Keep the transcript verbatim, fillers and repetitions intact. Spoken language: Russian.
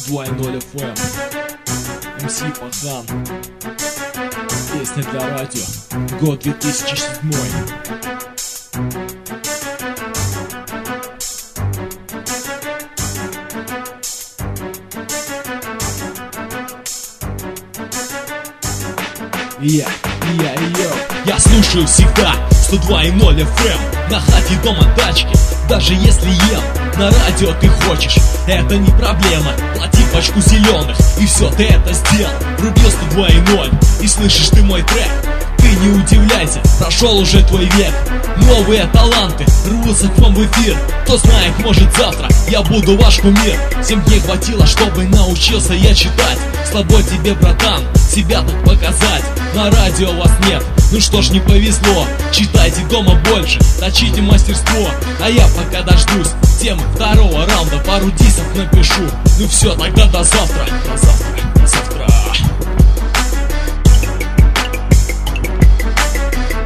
два ноль эф эм, эм си Пахан. Песня для радио, год две тысячи седьмой. Я, я, я, я слушаю всегда сто два ноль эф эм на хате, дома, тачке, даже если ем. На радио ты хочешь, это не проблема. Плати пачку зеленых, и все, ты это сделал. Рубил сто два ноль, и слышишь ты мой трек. Ты не удивляйся, прошел уже твой век. Новые таланты рвутся к вам в эфир. Кто знает, может завтра я буду ваш кумир. Семь дней хватило, чтобы научился я читать. Слабо тебе, братан, себя так показать. На радио вас нет, ну что ж, не повезло. Читайте дома больше, точите мастерство. А я пока дождусь темы второго раунда, пару дисок напишу. Ну все, тогда до завтра, до завтра.